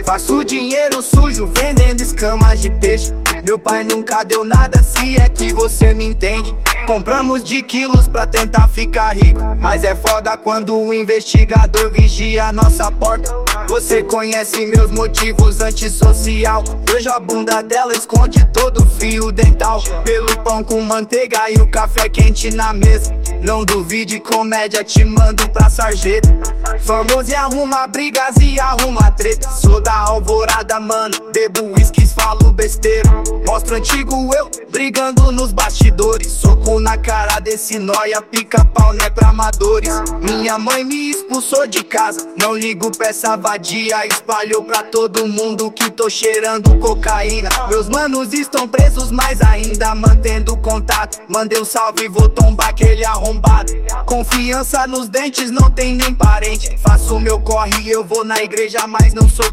Faço dinheiro sujo vendendo escamas de peixe. Meu pai nunca deu nada, se é que você me entende. Compramos de quilos pra tentar ficar rico, mas é foda quando o investigador vigia a nossa porta. Você conhece meus motivos antissocial. Vejo a bunda dela, esconde todo o fio dental. Pelo pão com manteiga e o café quente na mesa. Não duvide, comédia, te mando pra sarjeta. Famoso e arruma brigas e arruma treta. Sou da alvorada, mano, bebo uísques, falo besteira. Mostro antigo eu, brigando nos bastidores. Soco na cara desse nóia, pica-pau não é pra amadores. Minha mãe me expulsou de casa, não ligo pra essa vadia. Espalhou pra todo mundo que tô cheirando cocaína. Meus manos estão presos, mas ainda mantendo contato. Mandei um salve, vou tombar aquele arrombado. Confiança nos dentes, não tem nem parente. Faço meu corre, eu vou na igreja, mas não sou